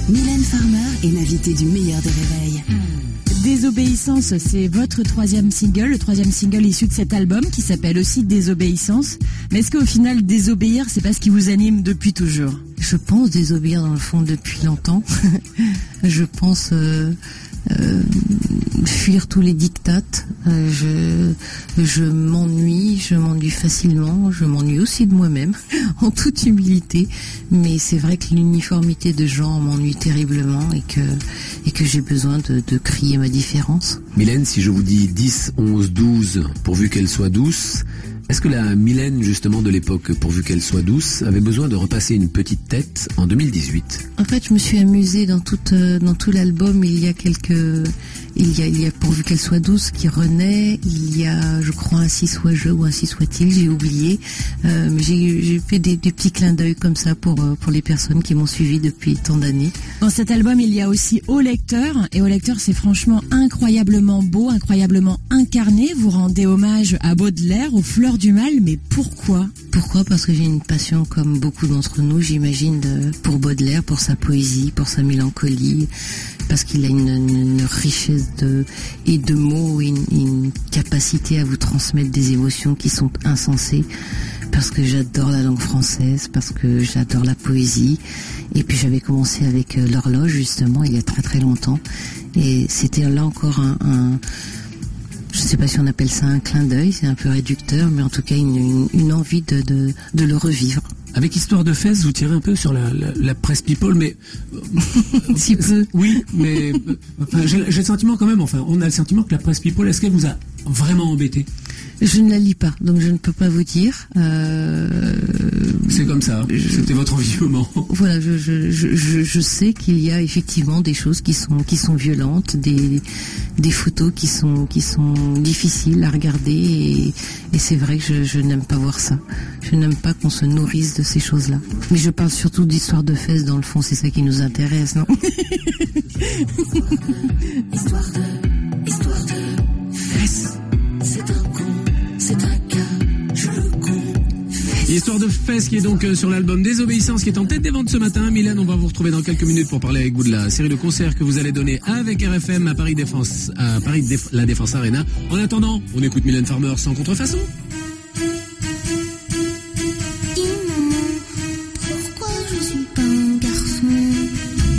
Mylène Farmer est l'invitée du meilleur des réveils. Désobéissance, c'est votre troisième single, le troisième single issu de cet album qui s'appelle aussi Désobéissance. Mais est-ce qu'au final, désobéir, c'est pas ce qui vous anime depuis toujours? Je pense désobéir dans le fond depuis longtemps. Je pense fuir tous les dictates. Je m'ennuie facilement. Je m'ennuie aussi de moi-même, en toute humilité. Mais c'est vrai que l'uniformité de gens m'ennuie terriblement et que j'ai besoin de crier ma différence. Mylène, si je vous dis 10, 11, 12, pourvu qu'elle soit douce, est-ce que la Mylène, justement, de l'époque, pourvu qu'elle soit douce, avait besoin de repasser une petite tête en 2018? En fait, je me suis amusée dans tout l'album. Il y a pourvu qu'elle soit douce qui renaît. Il y a, je crois, ainsi soit je ou ainsi soit-il. J'ai oublié. Mais j'ai fait des petits clins d'œil comme ça pour les personnes qui m'ont suivi depuis tant d'années. Dans cet album, il y a aussi Au lecteur. Et Au lecteur, c'est franchement incroyablement beau, incroyablement incarné. Vous rendez hommage à Baudelaire, aux fleurs du mal. Mais pourquoi? Pourquoi? Parce que j'ai une passion, comme beaucoup d'entre nous, j'imagine, pour Baudelaire, pour sa poésie, pour sa mélancolie, parce qu'il a une richesse de mots et une capacité à vous transmettre des émotions qui sont insensées, parce que j'adore la langue française, parce que j'adore la poésie. Et puis j'avais commencé avec l'horloge, justement, il y a très très longtemps, et c'était là encore je ne sais pas si on appelle ça un clin d'œil, c'est un peu réducteur, mais en tout cas une envie de le revivre. Avec Histoire de Fès, vous tirez un peu sur la presse people, mais... Si peu. Oui, mais enfin, j'ai le sentiment quand même, enfin, on a le sentiment que la presse people, est-ce qu'elle vous a vraiment embêté? Je ne la lis pas, donc je ne peux pas vous dire. C'est comme ça, c'était votre envie du moment. Voilà, je sais qu'il y a effectivement des choses qui sont violentes, des photos qui sont difficiles à regarder, et c'est vrai que je n'aime pas voir ça. Je n'aime pas qu'on se nourrisse de ces choses-là. Mais je parle surtout d'Histoire de Fès, dans le fond, c'est ça qui nous intéresse, non? Histoire de Fès. C'est un con, c'est un cas, je le confesse. Histoire de Fès qui est donc sur l'album Désobéissance qui est en tête des ventes ce matin. Mylène, on va vous retrouver dans quelques minutes pour parler avec vous de la série de concerts que vous allez donner avec RFM à Paris La Défense Arena. En attendant, on écoute Mylène Farmer sans contrefaçon.